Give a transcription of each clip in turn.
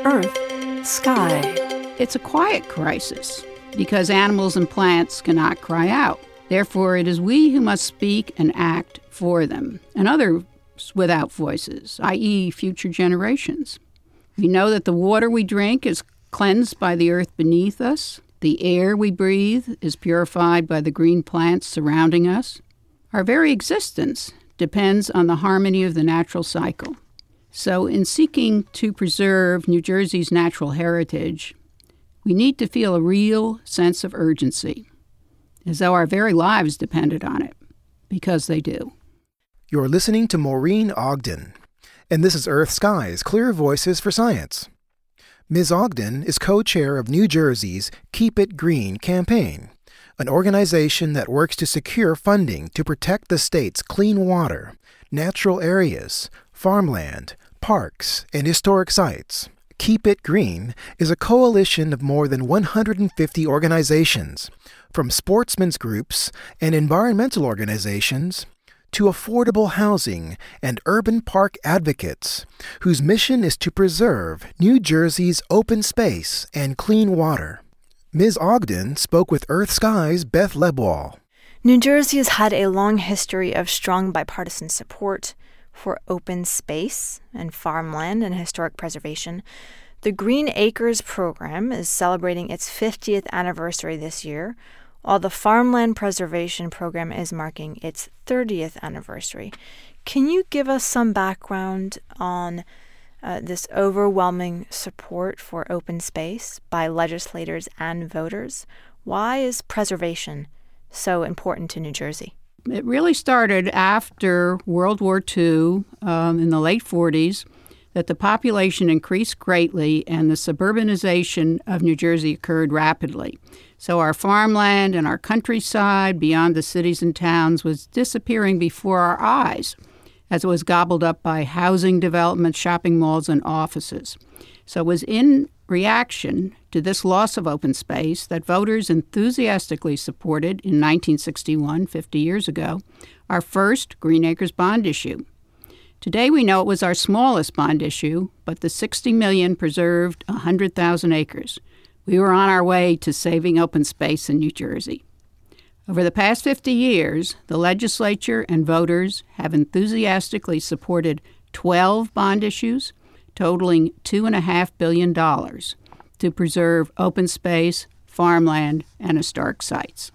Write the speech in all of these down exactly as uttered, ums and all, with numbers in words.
Earth, Sky. It's a quiet crisis because animals and plants cannot cry out. Therefore, it is we who must speak and act for them and others without voices, that is future generations. We know that the water we drink is cleansed by the earth beneath us. The air we breathe is purified by the green plants surrounding us. Our very existence depends on the harmony of the natural cycle. So in seeking to preserve New Jersey's natural heritage, we need to feel a real sense of urgency, as though our very lives depended on it, because they do. You're listening to Maureen Ogden, and this is Earth Sky's Clear Voices for Science. Miz Ogden is co-chair of New Jersey's Keep It Green campaign, an organization that works to secure funding to protect the state's clean water, natural areas, farmland, parks, and historic sites. Keep It Green is a coalition of more than one hundred fifty organizations, from sportsmen's groups and environmental organizations to affordable housing and urban park advocates, whose mission is to preserve New Jersey's open space and clean water. Miz Ogden spoke with Earth Sky's Beth Lebwall. New Jersey has had a long history of strong bipartisan support for open space and farmland and historic preservation. The Green Acres program is celebrating its fiftieth anniversary this year, while the Farmland Preservation Program is marking its thirtieth anniversary. Can you give us some background on uh, this overwhelming support for open space by legislators and voters? Why is preservation so important to New Jersey? It really started after World War Two, um, in the late forties, that the population increased greatly and the suburbanization of New Jersey occurred rapidly. So our farmland and our countryside beyond the cities and towns was disappearing before our eyes as it was gobbled up by housing development, shopping malls, and offices. So it was in reaction to this loss of open space that voters enthusiastically supported in nineteen sixty-one, fifty years ago, our first Green Acres bond issue. Today we know it was our smallest bond issue, but the sixty million dollars preserved one hundred thousand acres. We were on our way to saving open space in New Jersey. Over the past fifty years, the legislature and voters have enthusiastically supported twelve bond issues, totaling two point five billion dollars to preserve open space, farmland, and historic sites.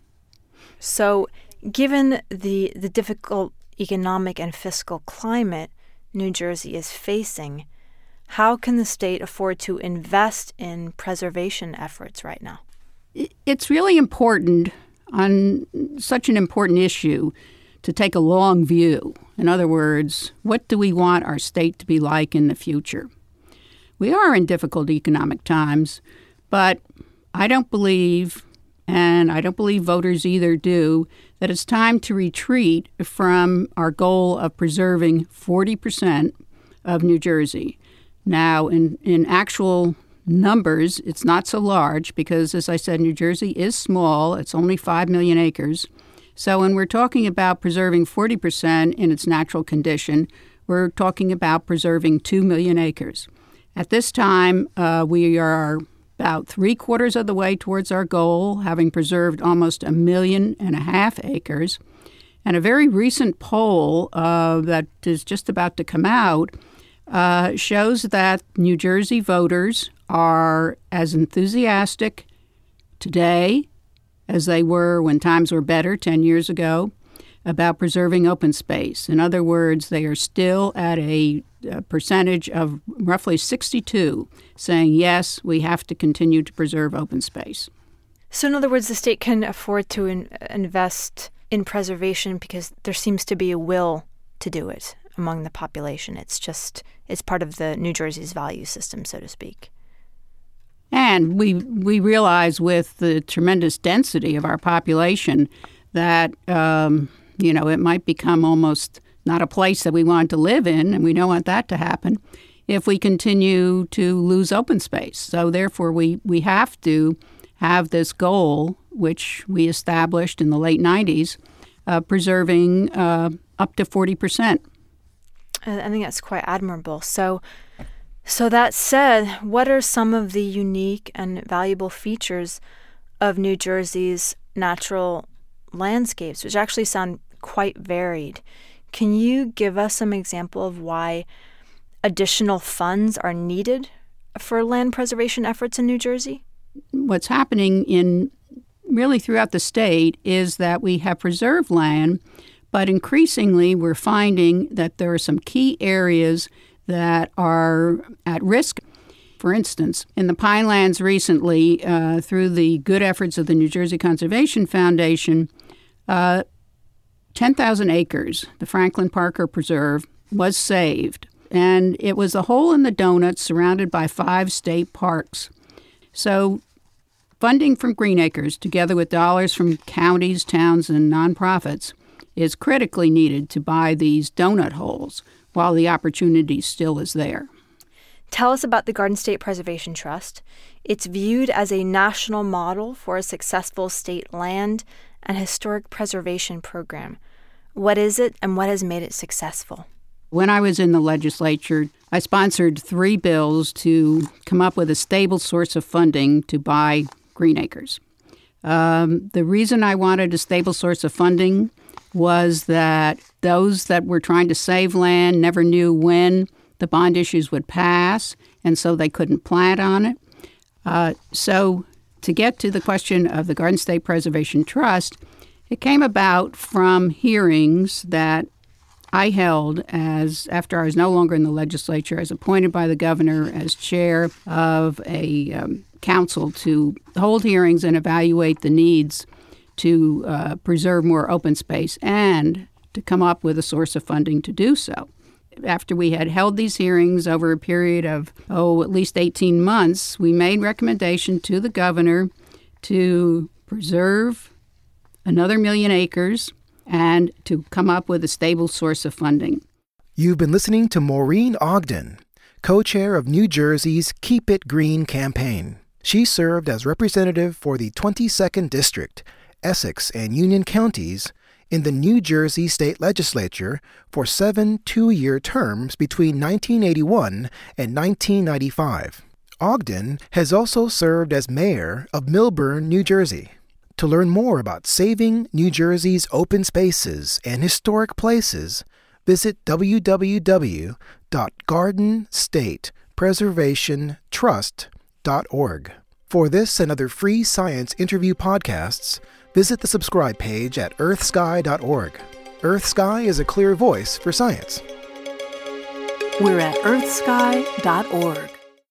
So, given the, the difficult economic and fiscal climate New Jersey is facing, how can the state afford to invest in preservation efforts right now? It's really important on such an important issue to take a long view. In other words, what do we want our state to be like in the future? We are in difficult economic times, but I don't believe, and I don't believe voters either do, that it's time to retreat from our goal of preserving forty percent of New Jersey. Now, in, in actual numbers, it's not so large because, as I said, New Jersey is small. It's only five million acres. So when we're talking about preserving forty percent in its natural condition, we're talking about preserving two million acres. At this time, uh, we are about three quarters of the way towards our goal, having preserved almost a million and a half acres. And a very recent poll uh, that is just about to come out uh, shows that New Jersey voters are as enthusiastic today as they were when times were better ten years ago about preserving open space. In other words, they are still at a, a percentage of roughly sixty-two saying, yes, we have to continue to preserve open space. So in other words, the state can afford to in, invest in preservation because there seems to be a will to do it among the population. It's just, it's part of the New Jersey's value system, so to speak. And we we realize with the tremendous density of our population that, um, you know, it might become almost not a place that we want to live in, and we don't want that to happen if we continue to lose open space. So therefore, we, we have to have this goal, which we established in the late nineties, uh, preserving uh, up to forty percent. I think that's quite admirable. So So that said, what are some of the unique and valuable features of New Jersey's natural landscapes, which actually sound quite varied? Can you give us some example of why additional funds are needed for land preservation efforts in New Jersey? What's happening in really throughout the state is that we have preserved land, but increasingly we're finding that there are some key areas that are at risk. For instance, in the Pinelands recently, uh, through the good efforts of the New Jersey Conservation Foundation, uh, ten thousand acres, the Franklin Parker Preserve, was saved. And it was a hole in the donut surrounded by five state parks. So funding from Green Acres, together with dollars from counties, towns, and nonprofits, is critically needed to buy these donut holes while the opportunity still is there. Tell us about the Garden State Preservation Trust. It's viewed as a national model for a successful state land and historic preservation program. What is it, and what has made it successful? When I was in the legislature, I sponsored three bills to come up with a stable source of funding to buy Green Acres. Um, the reason I wanted a stable source of funding was that those that were trying to save land never knew when the bond issues would pass, and so they couldn't plan on it. Uh, so to get to the question of the Garden State Preservation Trust, it came about from hearings that I held as after I was no longer in the legislature, as appointed by the governor as chair of a um, council to hold hearings and evaluate the needs to uh, preserve more open space and to come up with a source of funding to do so. After we had held these hearings over a period of, oh, at least eighteen months, we made recommendation to the governor to preserve another million acres and to come up with a stable source of funding. You've been listening to Maureen Ogden, co-chair of New Jersey's Keep It Green campaign. She served as representative for the twenty-second District, Essex and Union counties, in the New Jersey State Legislature for seven two-year terms between nineteen eighty-one and nineteen ninety-five. Ogden has also served as mayor of Millburn, New Jersey. To learn more about saving New Jersey's open spaces and historic places, visit w w w dot garden state preservation trust dot org. For this and other free science interview podcasts, visit the subscribe page at earth sky dot org. EarthSky is a clear voice for science. We're at earth sky dot org.